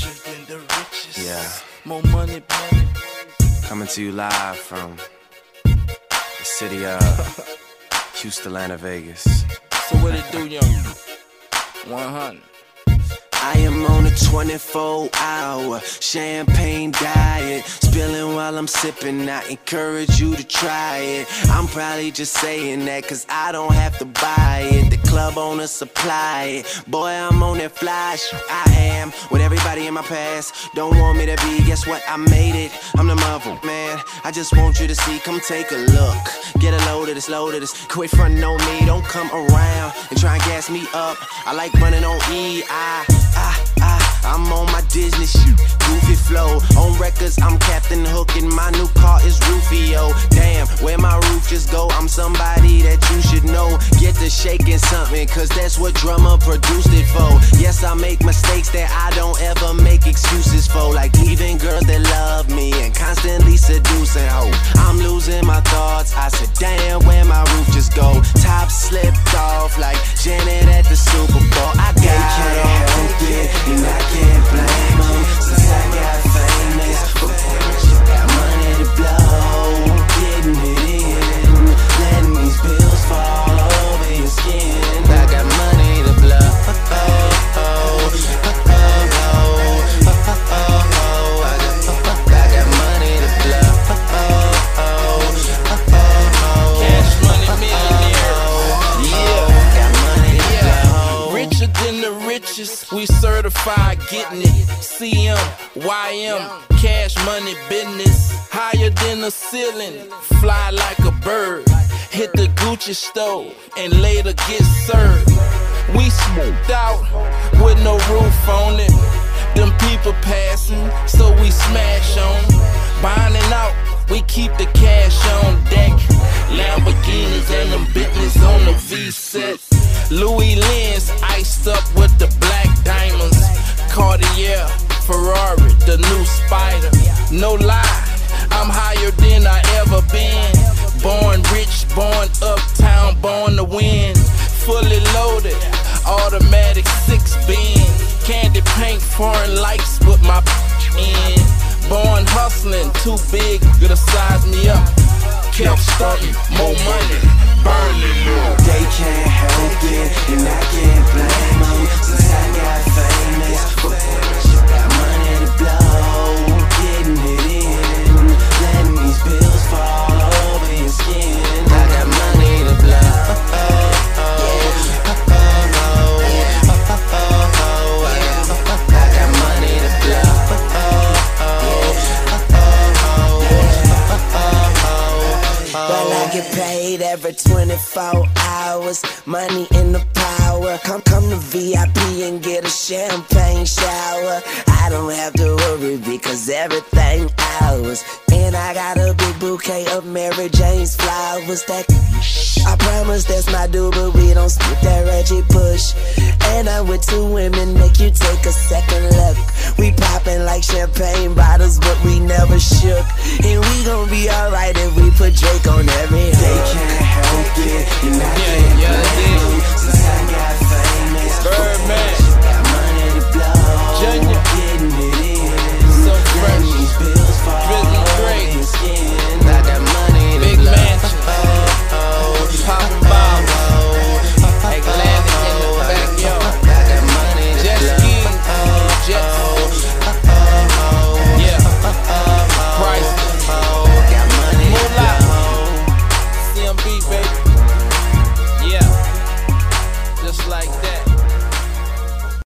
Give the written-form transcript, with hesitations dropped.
richer than the richest. Yeah. More money, money. Coming to you live from the city of Houston, Atlanta, Vegas. So what it do, young? 100. I am on a 24-hour champagne diet, spilling while I'm sipping. I encourage you to try it. I'm probably just saying that cause I don't have to buy it. The club owner supply it. Boy, I'm on that fly shit. I am with everybody in my past. Don't want me to be, guess what? I made it. I'm the mother, man. I just want you to see, come take a look. Get a load of this. Quit frontin' on me, don't come around and try and gas me up. I like running on E. I'm on my Disney shit, goofy flow. On records, I'm Captain Hook and my new car is Rufio. Damn, where my roof just go? I'm somebody that you should know. Get to shaking something, cause that's what drummer produced it for. Yes, I make mistakes that I don't ever make excuses for. Like leaving girls that love me and constantly seducing hoes. I'm losing my thoughts, I said damn, where my roof just go? Top slipped off like Janet at the Super Bowl. I got help it, and I can't blame them since I got famous. But you got money to blow, getting it in, letting these bills fall over your skin. I got money to blow, I got money to blow, Cash money millionaire. Yeah, got money to blow. richer than the richest. We certified getting it. CM, YM, cash money business. Higher than the ceiling, fly like a bird. Hit the Gucci store and later get served. We smoked out with no roof on it. Them people passing, so we smash on. Bonding out, we keep the cash on deck. Lamborghinis and them Bentleys on the V-set. Louis Lens iced up with the black diamonds. Cartier, Ferrari, the new Spider. No lie, I'm higher than I ever been. Born rich, born uptown, born to win. Fully loaded, automatic 6-bin. Candy paint, foreign lights with my in. Born hustling, too big to size me up. Kept stunting, more money, burning up. They can't help it, and I can't blame them since I got famous. But you got money to blow, getting it in, letting these bills fall over your skin. I got money to blow, I got money to blow. Well, I get paid every 24 hours. Money in the power. Come to VIP and get a champagne shower. I don't have to worry because everything ours. And I got a big bouquet of Mary Jane's flowers. That I promise that's my dude, but we don't skip that Reggie push. And I'm with two women, make you take a second look. We poppin' like champagne bottles, but we never shook. And we gon' be alright if we put Drake on every hook. They can't help it, and I can't blame them since I got famous. Birdman.